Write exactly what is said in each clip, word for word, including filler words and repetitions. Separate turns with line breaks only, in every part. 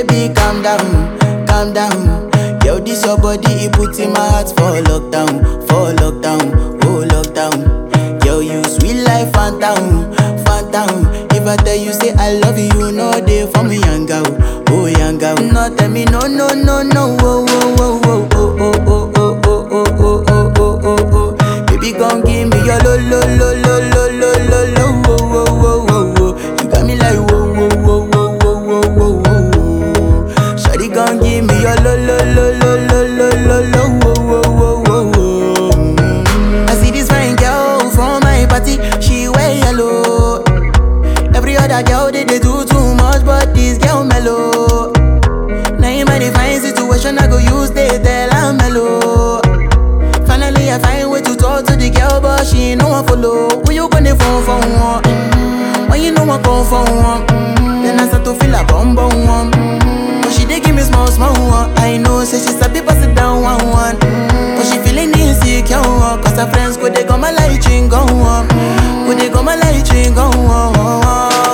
Baby, calm down, calm down. Yo, this your body, it puts in my heart for lockdown, for lockdown, oh lockdown. Yo, you sweet life, phantom, phantom. If I tell you say I love you, you know they for me, young girl, oh young girl. No, tell me no, no, no, no, oh, oh, oh, oh, oh, oh, oh, oh, oh, oh, oh, oh, oh, oh. Baby, gon' give me your lo, lo, lo, lo, lo, lo, lo, lo, oh, oh, oh, oh, oh. You got me like whoa, whoa, whoa, whoa, whoa, whoa, whoa, whoa. Shawty gon' give me your lo, lo, lo, lo, lo, lo, lo, lo, oh, oh, oh, oh, oh. I see this fine girl from my party, she wear yellow. Every other girl they, they do too much, but this girl mellow. Now in my divine situation, I go use they tell I'm mellow. Finally I find way to talk to the girl, but she ain't no one follow. Who you gonna phone for one? Mm-hmm. When you know I come for one, mm-hmm. Then I start to feel a bum bum one. Mm-hmm. But she dey give me small small one. I know say she sabi pass it down one one. Mm-hmm. But she feeling insecure one, cause her friends go they come my light ring go on. Go they come my light ring go on.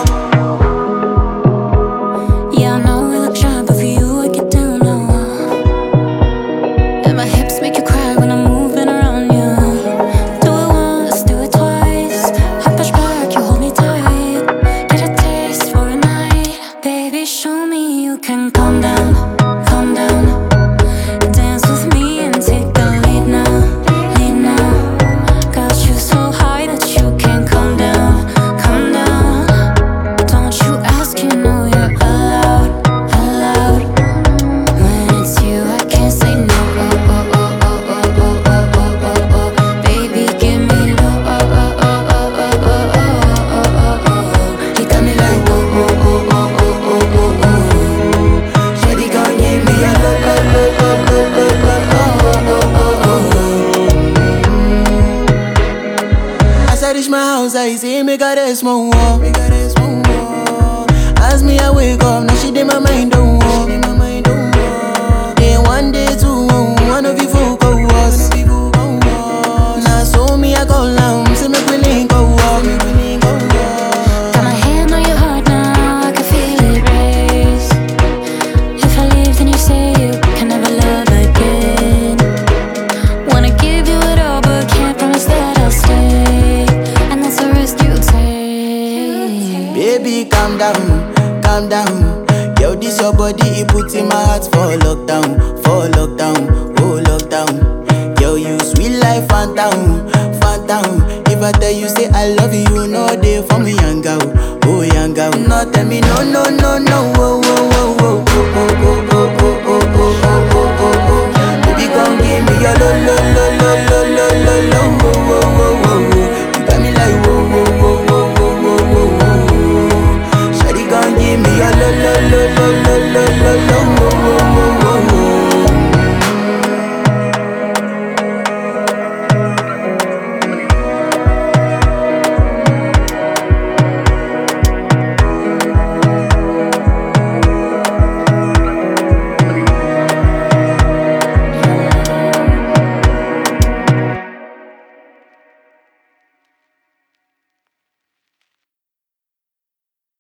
I say make her rest more, make her rest more. As me I wake up, now she dey my mind don't walk. Then one day two, one of you folk go was. Now so me I go down, say make we link go walk.
Got my hand on your heart now, I can feel it race. If I leave, then you say you can never love again. Wanna give you it all, but can't promise that I'll stay.
Baby, calm down, calm down. Yo, this your body, it puts in my heart for lockdown, for lockdown, oh lockdown. Yo, you sweet life, phantom, phantom. If I tell you say I love you, you know they for me, young girl, oh young girl. No, tell me no, no, no, no, oh, oh, oh, oh, oh, oh, oh, oh, oh, oh, oh, oh, oh, oh. Baby, come give me your lo, lo.